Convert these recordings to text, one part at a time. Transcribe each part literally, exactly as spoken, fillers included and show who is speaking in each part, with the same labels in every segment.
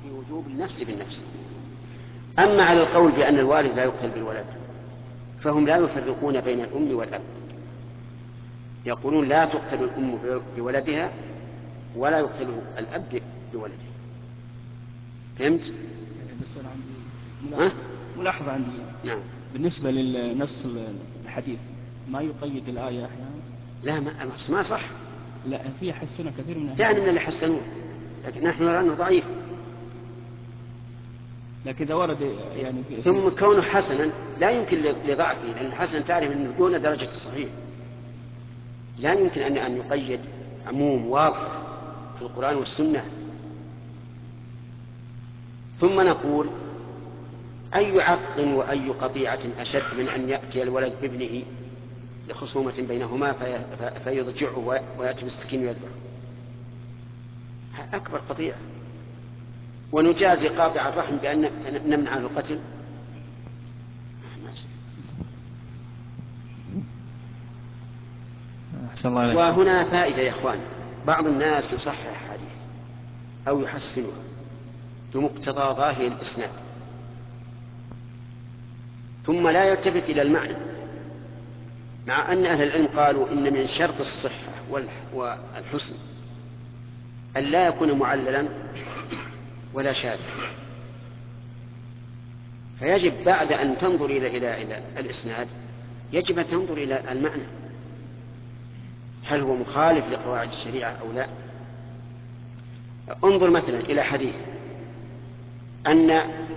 Speaker 1: في وجوب النفس بالنفس. أما على القول بأن الوالد لا يقتل بالولد فهم لا يفرقون بين الأم والأب، يقولون لا تقتل الأم بولدها ولا يقتل الأب بولده. فهمت؟
Speaker 2: ملاحظة, ملاحظة عندي.
Speaker 1: نعم.
Speaker 2: بالنسبة للنص الحديث ما يقيد الآية أحيانا.
Speaker 1: لا ما, ما صح.
Speaker 2: لا في حسنة كثير من
Speaker 1: كان من اللي حسنوه، لكن نحن نرى أنه ضعيف.
Speaker 2: لكن إذا ورد يعني في
Speaker 1: ثم كونه حسنا لا يمكن لضعفه، لأن الحسن تعرف أنه دون درجة الصحيح، لا يمكن أن أن يقيد عموم واضح في القرآن والسنة. ثم نقول أي عق وأي قطيعة أشد من أن يأتي الولد بابنه لخصومة بينهما فيضجعه ويأتي بالسكين ويذبحه؟ أكبر قطيعة. ونجازي قاطع الرحم بأن نمنع عنه القتل؟ وهنا فائدة يا إخوان، بعض الناس يصحح حديث أو يحسنها بمقتضى ظاهر الإسناد ثم لا يلتفت إلى المعنى، مع أن أهل العلم قالوا إن من شرط الصحة والحسن أن لا يكون معللا ولا شاذا. فيجب بعد أن تنظر إلى إلى إلى الإسناد يجب أن تنظر إلى المعنى، هل هو مخالف لقواعد الشريعة أو لا. انظر مثلا إلى حديث أن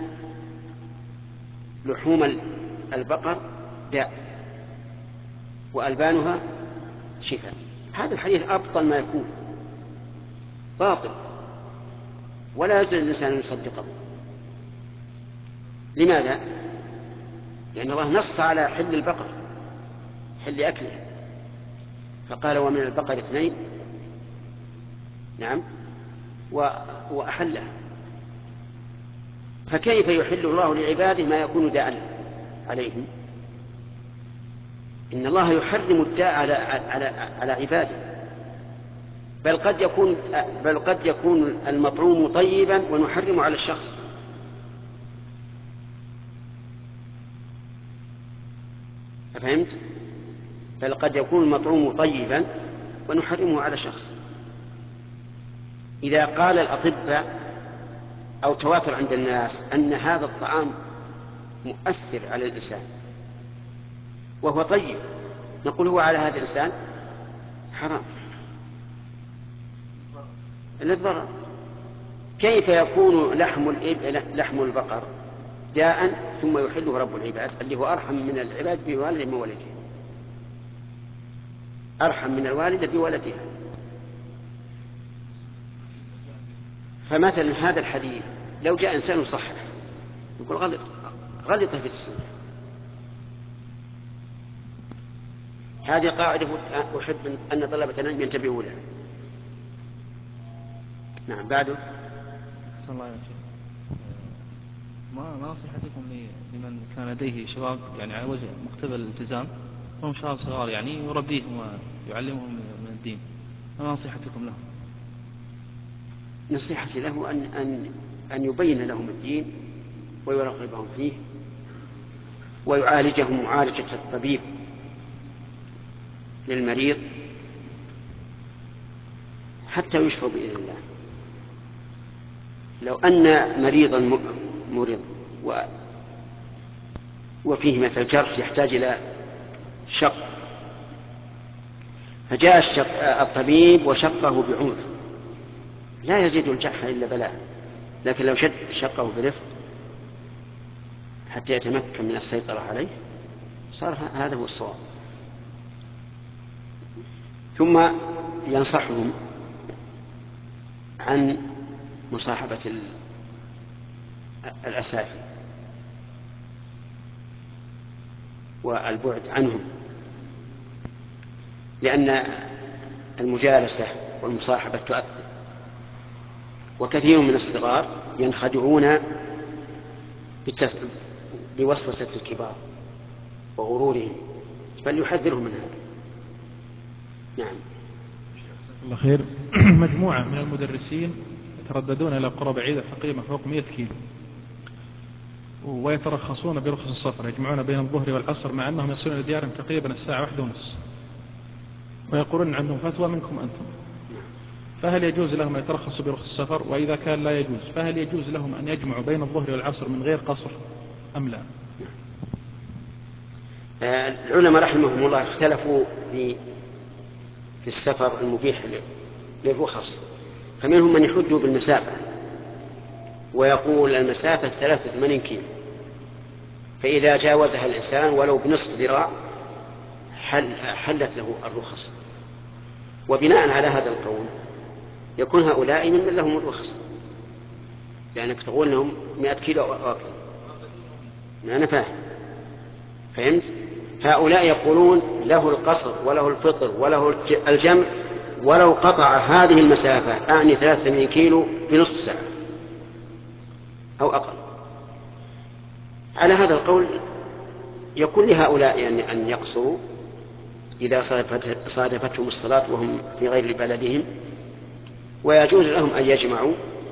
Speaker 1: لحوم البقر داء وألبانها شفاء، هذا الحديث أبطل ما يكون، باطل، ولا يجوز للإنسان أن يصدقه. لماذا؟ لأن الله نص على حل البقر، حل أكلها، فقال ومن البقر اثنين نعم وأحلها، فكيف يحل الله لعباده ما يكون داء عليهم؟ إن الله يحرم الداء على على على عباده، بل قد يكون بل قد يكون المطعوم طيبا ونحرم على الشخص. فهمت؟ بل قد يكون المطعوم طيبا ونحرمه على شخص. إذا قال الأطباء أو تواتر عند الناس أن هذا الطعام مؤثر على الإنسان وهو طيب، نقول هو على هذا الإنسان حرام للضرر. كيف يكون لحم لحم البقر داء ثم يحله رب العباد اللي هو أرحم من العباد بوالده وولده، أرحم من الوالد بولدها؟ فمثلا هذا الحديث لو جاء إنسان يصحح يقول غلط غلط في السنة. هذه قاعدة أحب أن طلبة العلم ينتبهوا لها. نعم. بعده
Speaker 3: صلى الله عليه وسلم. ما ما نصيحتكم لمن كان لديه شباب يعني على وجه مقتبل الالتزام وهم شباب صغار يعني يربيهم ويعلمهم من الدين، ما نصيحتكم لهم؟
Speaker 1: نصيحتي له أن أن أن يبين لهم الدين ويرغبهم فيه ويعالجهم معالجة الطبيب للمريض حتى يشفى بإذن الله. لو أن مريضا مريض وفيه مثل جرح يحتاج إلى شق، فجاء الشق الطبيب وشقه بعنف لا يزيد الجرح إلا بلاء، لكن لو شد شقه برفق حتى يتمكن من السيطرة عليه صار هذا هو الصواب. ثم ينصحهم عن مصاحبة الأساتذة والبعد عنهم، لأن المجالسة والمصاحبة تؤثر، وكثير من الصغار ينخدعون بوسوسة الكبار وغرورهم، بل يحذرهم من هذا. نعم.
Speaker 4: الله خير. مجموعة من المدرسين يترددون إلى قرى بعيدة تقريبا فوق مئة كيلو، ويترخصون برخص السفر، يجمعون بين الظهر والعصر مع أنهم يصلون إلى ديارهم تقريبا الساعة واحدة ونص، ويقولون عندهم فتوى منكم أنتم. فهل يجوز لهم أن يترخصوا برخص السفر؟ وإذا كان لا يجوز فهل يجوز لهم أن يجمعوا بين الظهر والعصر من غير قصر أم لا؟
Speaker 1: العلماء رحمهم الله اختلفوا في في السفر المبيح للرخص، فمنهم من يحج بالمسافة ويقول المسافة ثلاثة وثمانين كيلو، فإذا جاوزها الإنسان ولو بنصف ذراع حل حلت له الرخص. وبناء على هذا القول يكون هؤلاء ممن لهم الرخص، لأنك تقول لهم مئة كيلو أو أكثر. أنا فاهم، فهمت؟ هؤلاء يقولون له القصر وله الفطر وله الجمع ولو قطع هذه المسافة، أعني ثلاثة وثمانين كيلو بنصف ساعة أو أقل. على هذا القول يكون لهؤلاء يعني أن يقصروا إذا صادفتهم الصلاة وهم في غير بلدهم، ويجوز لهم أن يجمعوا.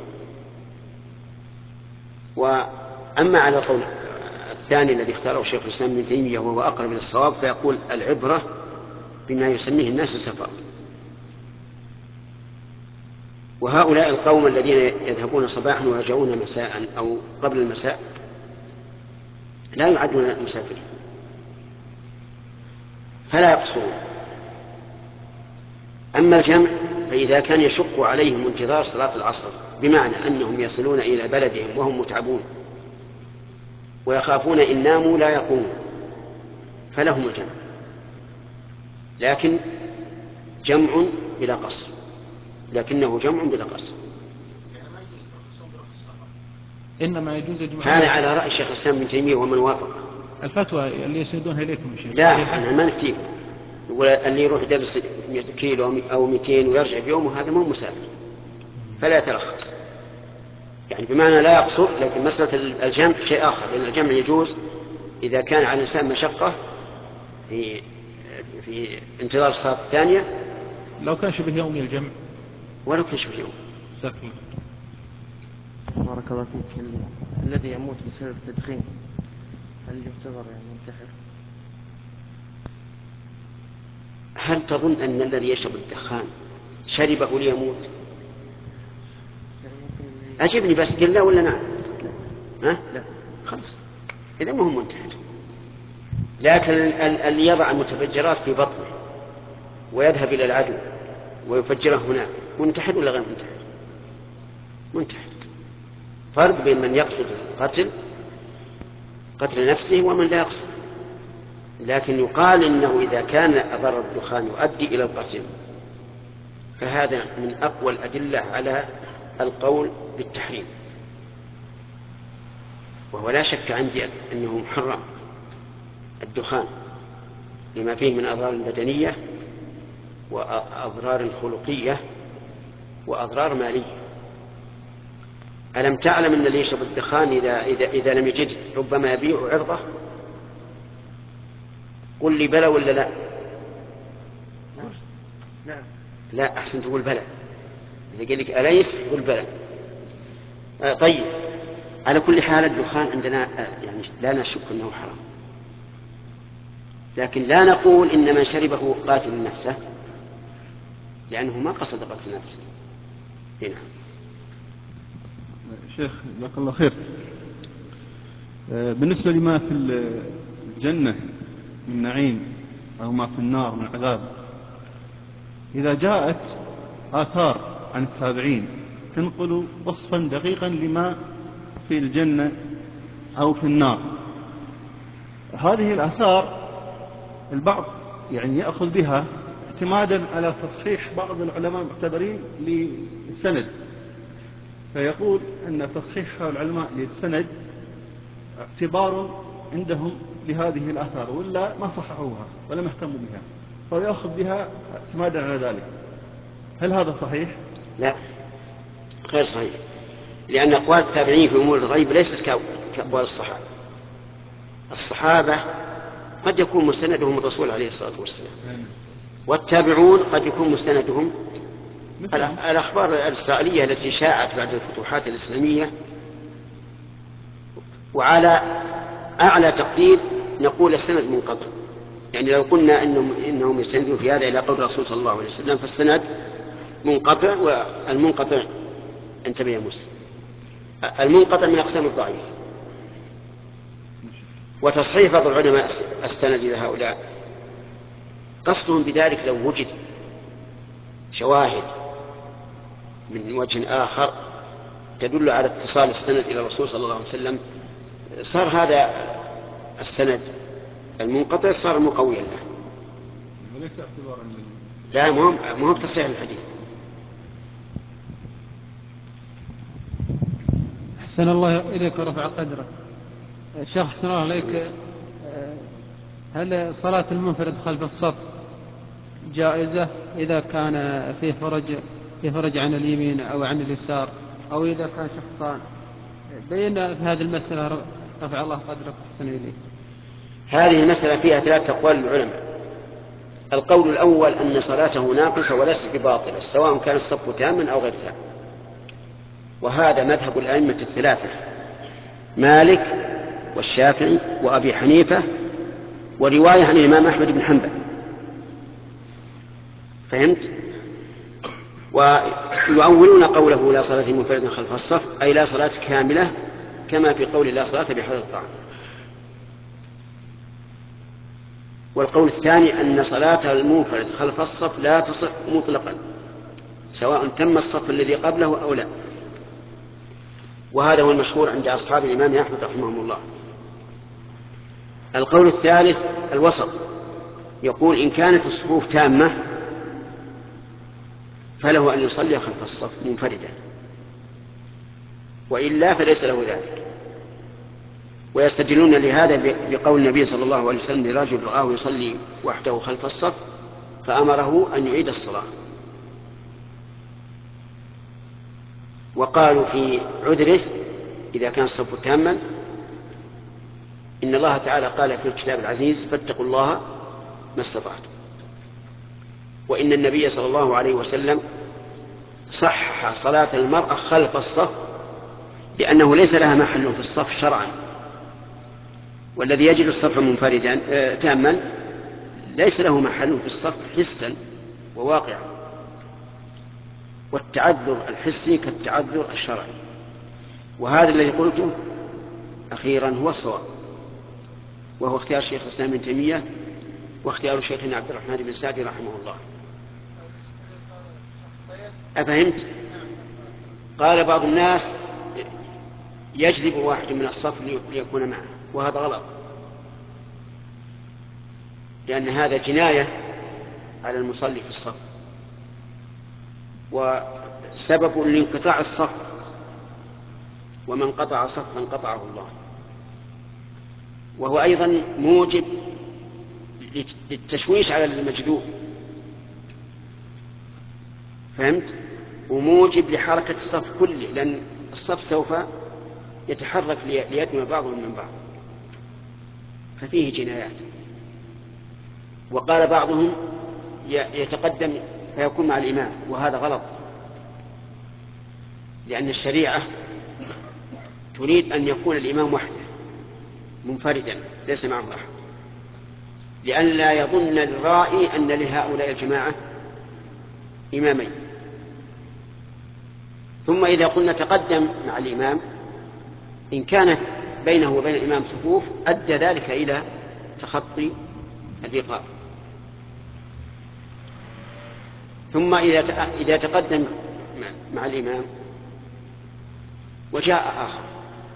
Speaker 1: وأما على القول الثاني الذي اختاره شيخ الإسلام ابن تيمية وهو أقرب إلى الصواب، فيقول العبرة بما يسميه الناس سفر. وهؤلاء القوم الذين يذهبون صباحا ويرجعون مساء أو قبل المساء لا يعدون مسافرين فلا يقصرون. أما الجمع فإذا كان يشق عليهم انتظار صلاة العصر، بمعنى أنهم يصلون إلى بلدهم وهم متعبون ويخافون إن ناموا لا يقومون، فلهم الجمع، لكن جمع بلا قصر، لكنه جمع بلا قصر.
Speaker 4: إنما يجوز الجمع.
Speaker 1: هذا على رأي شيخ الإسلام ابن تيمية ومن وافق.
Speaker 4: الفتوى اللي يسندونها إليكم شيخ.
Speaker 1: لا، أنا ما نفتيه. اللي يروح يدرس مئة كيلو أو مئتين ويرجع بيومه هذا مو مسافر، فلا يترخص. يعني بمعنى لا يقصر، لكن مسألة الجمع شيء آخر، لأن الجمع يجوز إذا كان على الإنسان مشقة في في انتظار الصلاة الثانية.
Speaker 4: لو كان شبه يومي الجمع،
Speaker 1: ولو كان شبه يومي.
Speaker 5: بارك الله فيك. الذي يموت بسبب التدخين هل يعتبر يعني منتحر؟
Speaker 1: هل تظن أن الذي يشرب الدخان شربه ليموت؟ أجبني بس، قل لا ولا نعم. ها؟ لا خلص، إذا ما هو منتحر. لكن اللي يضع المتفجرات في بطنه ويذهب إلى العدو ويفجره هناك منتحر ولا غير منتحر؟ منتحر. فرق بين من يقصد القتل قتل نفسه ومن لا يقصد. لكن يقال إنه إذا كان ضرر الدخان يؤدي إلى القتل فهذا من أقوى الأدلة على القول بالتحريم، وهو لا شك عندي أنه محرم الدخان لما فيه من أضرار بدنية وأضرار خلقية وأضرار مالية. ألم تعلم أن اللي يشرب الدخان إذا, إذا, إذا لم يجد ربما يبيع عرضه؟ قل لي بلى ولا لا؟
Speaker 5: نعم.
Speaker 1: لا، أحسن تقول بلى. إذا قال لك أليس قل بلى. آه طيب، على كل حال الدخان عندنا يعني لا نشك أنه حرام، لكن لا نقول إن من شربه قاتل نفسه، لأنه ما قصد قتل نفسه. هنا
Speaker 6: شيخ جزاك الله خير. بالنسبة لما في الجنة من نعيم أو ما في النار من عذاب، إذا جاءت آثار عن التابعين تنقل وصفا دقيقا لما في الجنة أو في النار، هذه الآثار البعض يعني يأخذ بها اعتمادا على تصحيح بعض العلماء المعتبرين للسند، فيقول أن تصحيح العلماء للسند اعتبار عندهم لهذه الآثار، ولا ما صححوها ولم يهتموا بها، فيأخذ بها اعتمادا على ذلك. هل هذا صحيح؟
Speaker 1: لا، غير صحيح، لأن أقوال التابعين في أمور الغيب ليست كأقوال الصحابة. الصحابة قد يكون مستندهم الرسول عليه الصلاة والسلام، والتابعون قد يكون مستندهم الأخبار الإسرائيلية التي شاعت بعد الفتوحات الإسلامية، وعلى أعلى تقدير نقول السند منقطع. يعني لو قلنا إنهم, إنهم يستندون في هذا إلى قول الرسول صلى الله عليه وسلم فالسند منقطع، والمنقطع انتبه يا مسلم، المنقطع من أقسام الضعيف. وتصحيح بعض العلماء السند لهؤلاء قصدهم بذلك لو وجد شواهد من وجه آخر تدل على اتصال السند إلى الرسول صلى الله عليه وسلم صار هذا السند المنقطع صار مقويا له.
Speaker 6: وليس اعتبارا
Speaker 1: لا مهم مهم تصحيح الحديث.
Speaker 7: أحسن الله إليك ورفع قدرك. شيخ أحسن الله عليك، هل صلاة المنفرد خلف الصف جائزة إذا كان فيه فرج فيه فرج عن اليمين أو عن اليسار، أو إذا كان شخصان؟ بينا في هذه المسألة رفع الله قدرك أحسن إليك.
Speaker 1: هذه المسألة فيها ثلاث أقوال للعلماء. القول الأول أن صلاته ناقصة وليست بباطلة سواء كان الصف تاما أو غير تام، وهذا مذهب الأئمة الثلاثة مالك والشافعي وأبي حنيفة، ورواية عن الإمام أحمد بن حنبل. فهمت؟ ويؤولون قوله لا صلاة منفرد خلف الصف أي لا صلاة كاملة، كما في قول لا صلاة بحضر الطعام. والقول الثاني أن صلاة المنفرد خلف الصف لا تصح مطلقا سواء تم الصف الذي قبله أو لا، وهذا هو المشهور عند أصحاب الإمام أحمد رحمهم الله. القول الثالث الوسط، يقول إن كانت الصفوف تامة فله أن يصلي خلف الصف منفردا، وإلا فليس له ذلك. ويستدلون لهذا بقول النبي صلى الله عليه وسلم لرجل رآه يصلي وحده خلف الصف فأمره أن يعيد الصلاة. وقالوا في عذره إذا كان الصف تاما إن الله تعالى قال في الكتاب العزيز فاتقوا الله ما استطعتم. وإن النبي صلى الله عليه وسلم صحح صلاة المرأة خلف الصف لأنه ليس لها محل في الصف شرعا، والذي يجد الصف منفردا آه تاما ليس له محل في الصف حسا وواقعا، والتعذر الحسي كالتعذر الشرعي. وهذا الذي قلته أخيرا هو الصواب، وهو اختيار شيخ الإسلام ابن تيمية واختيار شيخنا عبد الرحمن بن سعدي رحمه الله. أفهمت؟ قال بعض الناس يجذب واحد من الصف ليكون معه، وهذا غلط، لأن هذا جناية على المصلي في الصف وسبب لانقطاع الصف، ومن قطع صفا قطعه الله. وهو أيضا موجب للتشويش على المجذوب، فهمت؟ وموجب لحركة الصف كله، لأن الصف سوف يتحرك ليدنو بعضهم من بعض، ففيه جنايات. وقال بعضهم يتقدم فيكون مع الإمام، وهذا غلط، لأن الشريعة تريد أن يكون الإمام وحده منفردا ليس معه أحد، لأن لا يظن الرائي أن لهؤلاء الجماعة إمامين. ثم إذا قلنا تقدم مع الإمام إن كان بينه وبين الإمام صفوف أدى ذلك إلى تخطي الرقاب. ثم إذا تقدم مع الإمام وجاء آخر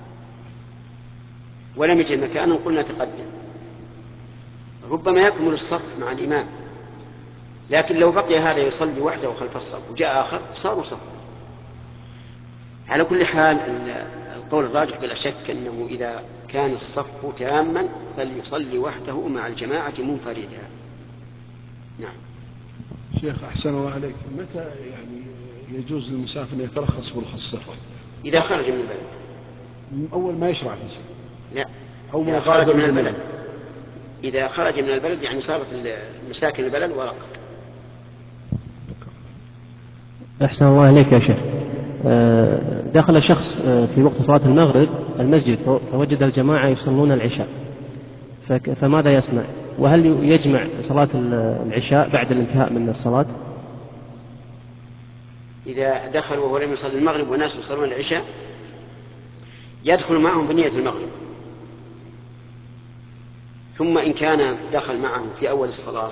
Speaker 1: ولم يجد مكانا قلنا تقدم، ربما يكمل الصف مع الإمام، لكن لو بقي هذا يصلي وحده خلف الصف وجاء آخر صاروا صف. على كل حال القول الراجح بلا شك أنه إذا كان الصف تاما فليصلي وحده مع الجماعة منفردا. نعم.
Speaker 8: شيخ أحسن الله عليك، متى يعني يجوز للمسافر أن يترخص برخص السفر؟
Speaker 1: إذا خرج من البلد.
Speaker 8: من أول ما يشرع بس؟
Speaker 1: لا،
Speaker 8: أو
Speaker 1: إذا خرج من البلد. إذا خرج من البلد يعني صارت مساكن البلد ورقة.
Speaker 9: أحسن الله إليك يا شيخ. دخل شخص في وقت صلاة المغرب المسجد فوجد الجماعة يصلون العشاء، فماذا يصنع؟ وهل يجمع صلاة العشاء بعد الانتهاء من الصلاة؟
Speaker 1: إذا دخل وهو لم يصلي المغرب والناس يصلون العشاء يدخل معهم بنية المغرب، ثم إن كان دخل معهم في أول الصلاة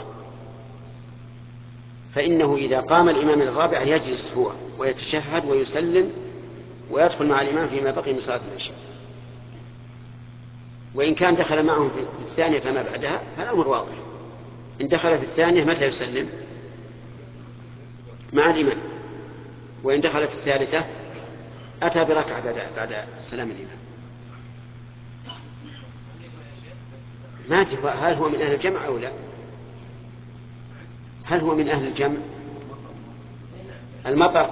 Speaker 1: فإنه إذا قام الإمام الرابع يجلس هو ويتشهد ويسلم ويدخل مع الإمام فيما بقي من صلاة العشاء. وإن كان دخل معهم في الثانية فما بعدها فالأمر واضح، إن دخل في الثانية متى يسلم؟ مع الإمام. وإن دخل في الثالثة أتى بركعة بعد, بعد سلام الإمام. ما أدري هل هو من أهل الجمع أو لا؟ هل هو من أهل الجمع؟ المطر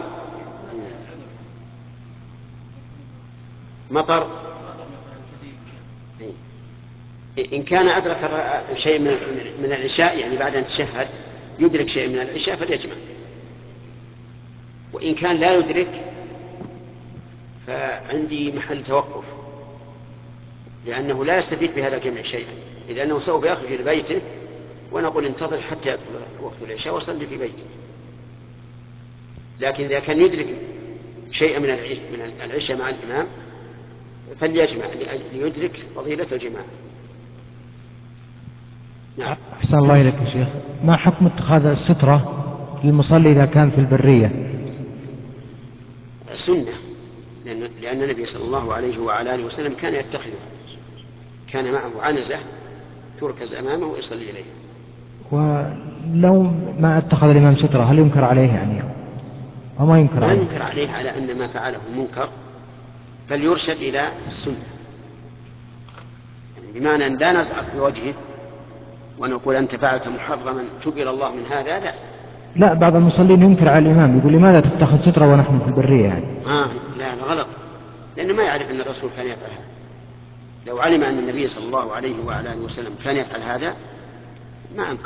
Speaker 1: مطر إن كان أدرك شيء من العشاء يعني بعد أن تشهد يدرك شيء من العشاء فليجمع، وإن كان لا يدرك فعندي محل توقف، لأنه لا يستفيد بهذا الجمع شيئا، لأنه سوف يخرج إلى بيته ونقول انتظر حتى يدخل وقت العشاء وصلي في بيته. لكن إذا كان يدرك شيئا من العشاء مع الإمام فليجمع ليدرك فضيلة الجماعة.
Speaker 10: نعم. أحسن الله إليك يا شيخ، ما حكم اتخاذ السترة للمصلي إذا كان في البرية؟
Speaker 1: السنة، لأن, لأن النبي صلى الله عليه وعلى آله وسلم كان يتخذه، كان معه عنزة تركز أمامه ويصلي إليها.
Speaker 10: ولو ما اتخذ الإمام سترة هل ينكر عليه يعني أو ما ينكر عليه؟
Speaker 1: لا ينكر عليه على أن ما فعله منكر، بل يرشد إلى السنة، يعني بمعنى أن لا نزعق في وجهه ونقول أنت فعلت محرما تب إلى الله من هذا، لا.
Speaker 10: لا، بعض المصلين ينكر على الإمام يقول لماذا تتخذ سترة ونحن في البرية يعني؟
Speaker 1: آه لا غلط، لأنه ما يعرف أن الرسول كان يفعل هذا. لو علم أن النبي صلى الله عليه وعلى آله وسلم كان يفعل هذا ما أنكر.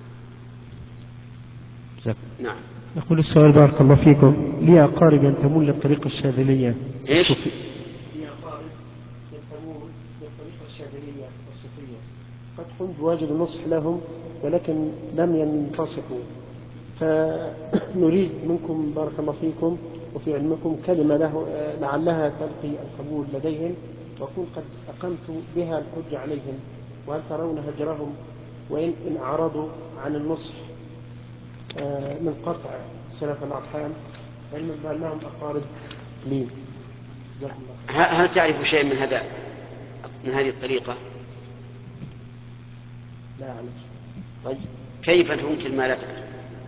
Speaker 1: نعم.
Speaker 10: يقول السؤال بارك الله فيكم، لي أقارب ينتمون للطريقة الشاذلية.
Speaker 1: إيش؟
Speaker 8: لي أقارب ينتمون للطريقة الشاذلية الصوفية، قد قمت بواجب النصح لهم ولكن لم ينتصحوا، فنريد منكم بارك الله فيكم وفي علمكم كلمة له لعلها تلقي القبول لديهم وأكون قد أقمت بها الحجة عليهم، وهل ترون هجرهم وإن إن أعرضوا عن النصح من قطع سلف الأرحام علما بأنهم أقارب لي؟
Speaker 1: هل تعرف شيء من هذا من هذه الطريقة؟
Speaker 8: لا أعلم.
Speaker 1: طيب كيف تنكر ما لا تعرف؟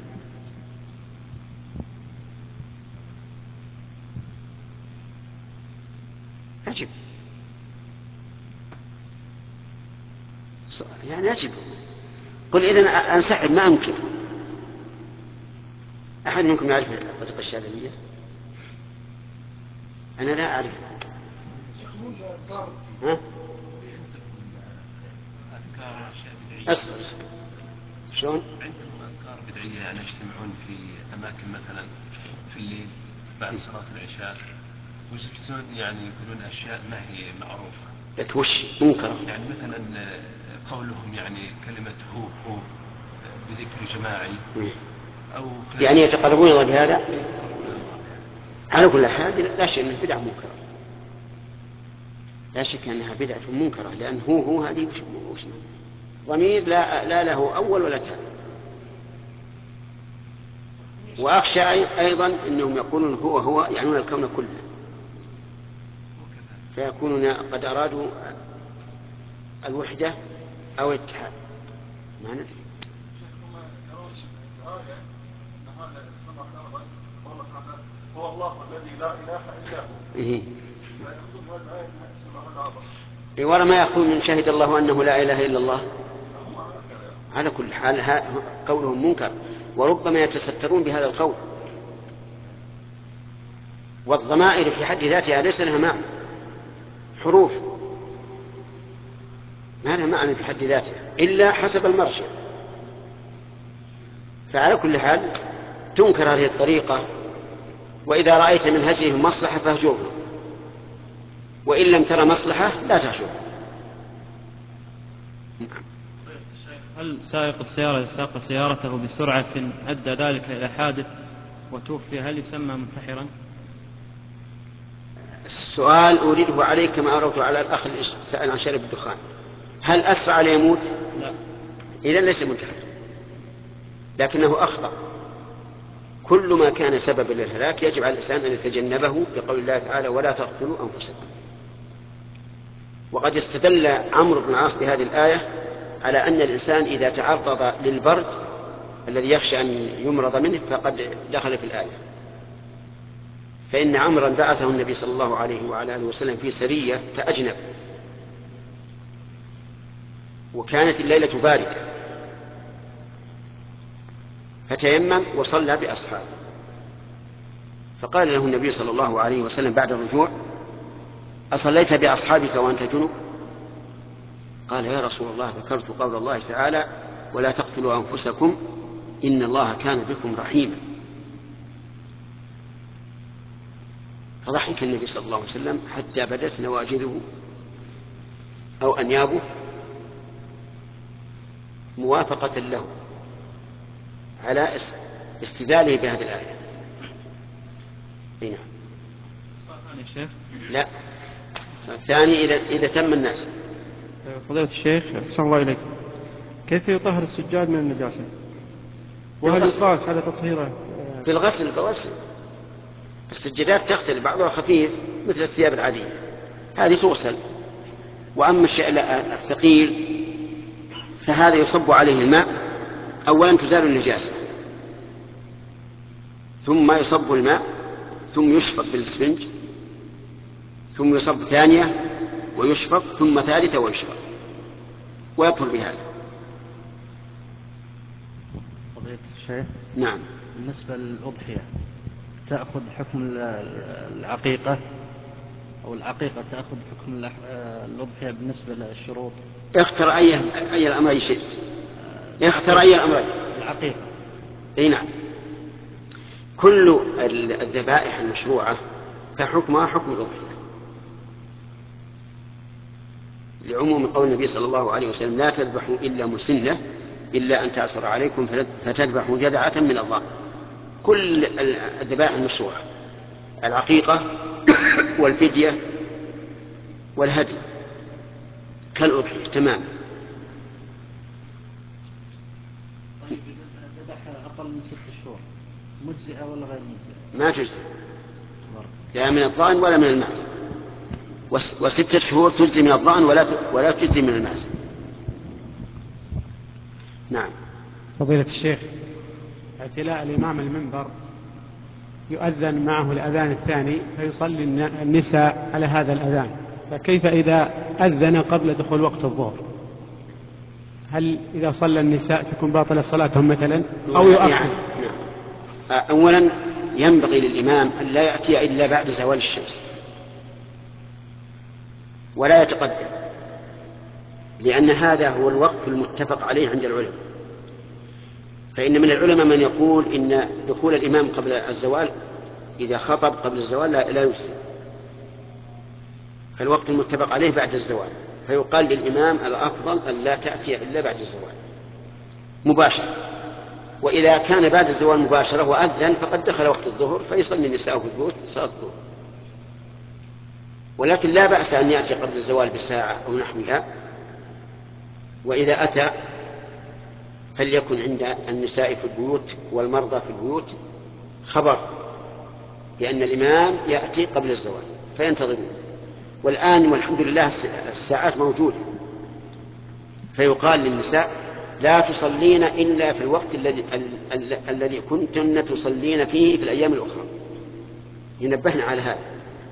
Speaker 1: أجب يعني أجب، قل إذن أنسحب ما أنكر. أحد منكم يعرف الطريقة الشاذلية؟ أنا لا أعرف. ها؟ أصبر. شلون؟
Speaker 11: عندهم أذكار بدعية يعني يجتمعون في أماكن مثلا في الليل بعد صلاة العشاء ويسكتون يعني يقولون أشياء ما هي معروفة.
Speaker 1: لك وش منكرة؟
Speaker 11: يعني مثلا قولهم يعني كلمة هو هو بذكر جماعي أو
Speaker 1: يعني يتقربون الله بهذا. على كل حال لا شيء من بدعة منكرة، لا شك أنها بدعة منكرة، لأن هو هو هذه وش ضمير لا, لا له أول ولا ثاني. وأخشى أيضا أنهم يقولون هو هو يعنون الكون كله، فيكونون قد أرادوا الوحدة أو الاتحاد، ما ندري.
Speaker 8: هو الله الذي لا إله إلا هو.
Speaker 1: إيه. إيه ورا ما يأخذون من شهد الله أنه لا إله إلا الله. على كل حال قولهم منكر، وربما يتسترون بهذا القول. والضمائر في حد ذاتها ليس لها معنى، حروف ما لها معنى في حد ذاتها إلا حسب المرجع. فعلى كل حال تنكر هذه الطريقة وإذا رأيت من هجرهم مصلحة فاهجرهم، وإن لم ترى مصلحة لا تهجرهم.
Speaker 3: هل سائق السيارة ساق سيارته بسرعة أدى ذلك إلى حادث وتوفي هل يسمى منتحرا؟
Speaker 1: السؤال أريده عليك كما أردت على الأخ اللي سأل عن شرب الدخان. هل أسرع ليموت؟
Speaker 3: لا.
Speaker 1: إذن ليس منتحرا، لكنه أخطأ. كل ما كان سببا للهلاك يجب على الإنسان أن يتجنبه، لقول الله تعالى ولا تقتلوا أنفسكم. وقد استدل عمرو بن العاص بهذه الآية على أن الإنسان إذا تعرض للبرد الذي يخشى أن يمرض منه فقد دخل في الآية. فإن عمرا بعثه النبي صلى الله عليه وعلى آله وسلم في سرية فأجنب، وكانت الليلة باردة، فتيمم وصلى بأصحابه، فقال له النبي صلى الله عليه وسلم بعد الرجوع: أصليت بأصحابك وأنت جنب؟ قال: يا رسول الله ذكرت قول الله تعالى ولا تقتلوا أنفسكم إن الله كان بكم رحيما. فضحك النبي صلى الله عليه وسلم حتى بدت نواجذه أو أنيابه موافقة له على استدلاله بهذه الآية. هنا لا، الثاني إذا إذا تم الناس.
Speaker 12: فضيلة الشيخ أحسن الله إليك، كيف يطهر السجاد من النجاسة؟ وهل يقاس على تطهيره؟
Speaker 1: في الغسل فغسل. السجادات تختلف، بعضها خفيف مثل الثياب العادية، هذه تغسل. وأما الشيء الثقيل فهذا يصب عليه الماء، أولا تزال النجاسة، ثم يصب الماء، ثم يشفط بالإسفنج، ثم يصب ثانية ويشفط، ثم ثالثة ويشفط، ويطهر بهذا.
Speaker 5: فضيلة الشيخ،
Speaker 1: نعم.
Speaker 5: بالنسبة للأضحية تأخذ حكم العقيقة، أو العقيقة تأخذ حكم الأضحية بالنسبة للشروط؟
Speaker 1: اختر أي أي الأمرين شئت. اختر أي الأمرين.
Speaker 5: العقيقة.
Speaker 1: أي نعم. كل الذبائح المشروعة فحكمها حكم الأضحية، لعموم قول النبي صلى الله عليه وسلم لا تذبحوا إلا مسنة إلا أن تعصر عليكم فتذبحوا جذعة من الضأن. كل الذبائح المشروعة، العقيقة والفدية والهدي كالأضحية تماما.
Speaker 5: طيب إذا ذبح أقل من ست شهور مجزئة ولا غير مجزئة؟
Speaker 1: ما تجزئ، لا من الضأن ولا من المعز، وستة شهور تجزي من الضأن ولا ولا تجزي من المعز. نعم.
Speaker 8: فضيلة الشيخ، اعتلاء الإمام المنبر يؤذن معه الأذان الثاني فيصلي النساء على هذا الأذان، فكيف إذا أذن قبل دخول وقت الظهر؟ هل إذا صلى النساء تكون باطلة صلاتهم مثلا أو يؤخر؟
Speaker 1: نعم. نعم. أولا ينبغي للإمام أن لا يأتي إلا بعد زوال الشمس ولا يتقدم، لأن هذا هو الوقت المتفق عليه عند العلماء. فإن من العلماء من يقول إن دخول الإمام قبل الزوال إذا خطب قبل الزوال لا, لا يجزي، فالوقت المتفق عليه بعد الزوال، فيقال للإمام الأفضل أن لا تأتي إلا بعد الزوال مباشرة. وإذا كان بعد الزوال مباشرة وأذن فقد دخل وقت الظهر فيصلي النساء في البيوت صلاة الظهر. ولكن لا بأس أن يأتي قبل الزوال بساعة أو نحوها، وإذا أتى فليكن عند النساء في البيوت والمرضى في البيوت خبر بأن الإمام يأتي قبل الزوال فينتظرون. والآن والحمد لله الساعات موجودة، فيقال للنساء لا تصلين إلا في الوقت الذي الذي كنتن تصلين فيه في الأيام الأخرى. ينبهنا على هذا.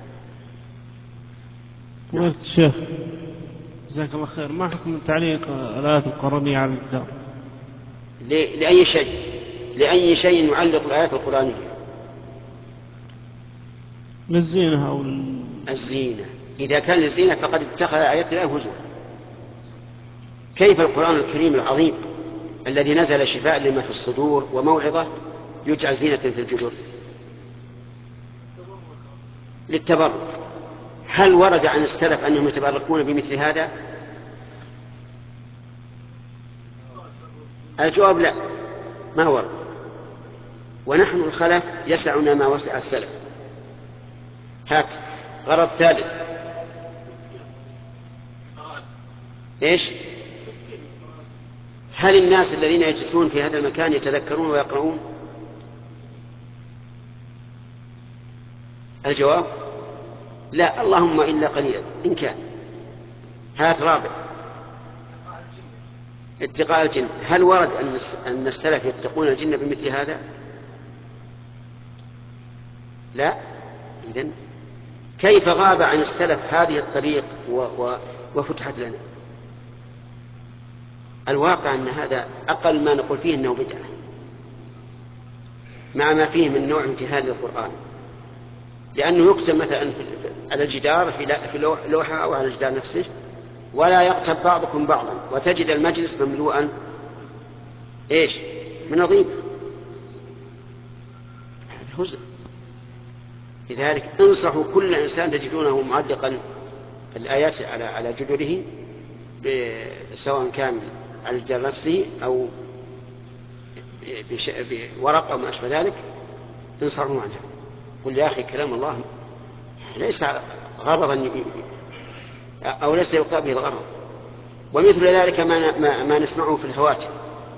Speaker 12: فضيلة الشيخ جزاك الله خير، ما حكم تعليق الآيات القرآنية على الجدار؟
Speaker 1: لأي شيء لأي شيء يعلق الآيات القرآنية؟
Speaker 12: للزينة أو
Speaker 1: الزينة. إذا كان للزينة فقد اتخذ آيات الله هزوا. كيف القرآن الكريم العظيم الذي نزل شفاء لما في الصدور وموعظة يجعل زينة في الجدر؟ للتبرك. هل ورد عن السلف أنهم يتبركون بمثل هذا؟ الجواب لا، ما ورد. ونحن الخلف يسعنا ما وسع السلف. هات غرض ثالث. ايش؟ هل الناس الذين يجلسون في هذا المكان يتذكرون ويقرؤون؟ الجواب لا، اللهم إلا قليلا إن كان. هات رابع. اتقاء الجن. هل ورد أن السلف يتقون الجن بمثل هذا؟ لا. إذن كيف غاب عن السلف هذه الطريق و و وفتحت لنا؟ الواقع أن هذا أقل ما نقول فيه أنه بدعة، مع ما فيه من نوع امتهان للقرآن، لأنه يكتب مثلا على الجدار في لوحة أو على الجدار نفسه، ولا يقتب بعضكم بعضا، وتجد المجلس مملوءا إيش؟ من الغيب. هزء. لذلك انصحوا كل إنسان تجدونه معلقا الآيات على على جدره، سواء كان على الجدار نفسه أو بورقة أو ما أشبه ذلك، انصحوا عنها. قل يا أخي كلام الله ليس غرضا أو ليس يقطع به الغرض. ومثل ذلك ما, ما, ما نسمعه في الهواتف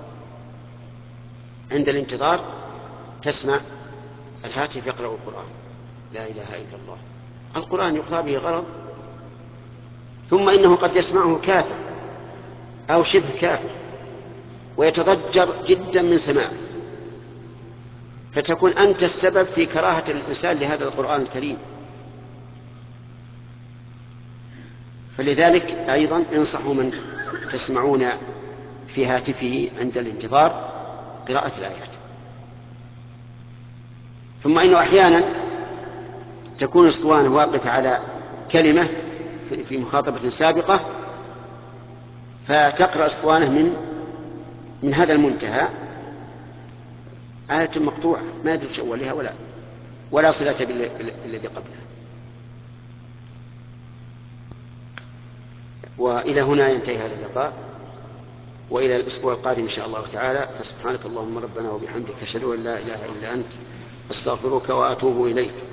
Speaker 1: عند الانتظار، تسمع الهاتف يقرأ القرآن. لا إله إلا الله. القرآن يقطع به غرض، ثم إنه قد يسمعه كافر أو شبه كافر ويتضجر جدا من سماعه، فتكون أنت السبب في كراهة الإنسان لهذا القرآن الكريم. فلذلك أيضا انصحوا من تسمعون في هاتفه عند الانتظار قراءة الآيات. ثم إنه أحيانا تكون اسطوانة واقفة على كلمة في مخاطبة سابقة، فتقرأ اسطوانة من من هذا المنتهى آية مقطوعة ما يدري شو أولها ولا ولا صلة بالذي قبلها. وإلى هنا ينتهي هذا اللقاء، وإلى الأسبوع القادم إن شاء الله تعالى. سبحانك اللهم ربنا وبحمدك أشهد أن لا إله إلا أنت أستغفرك وأتوب إليك.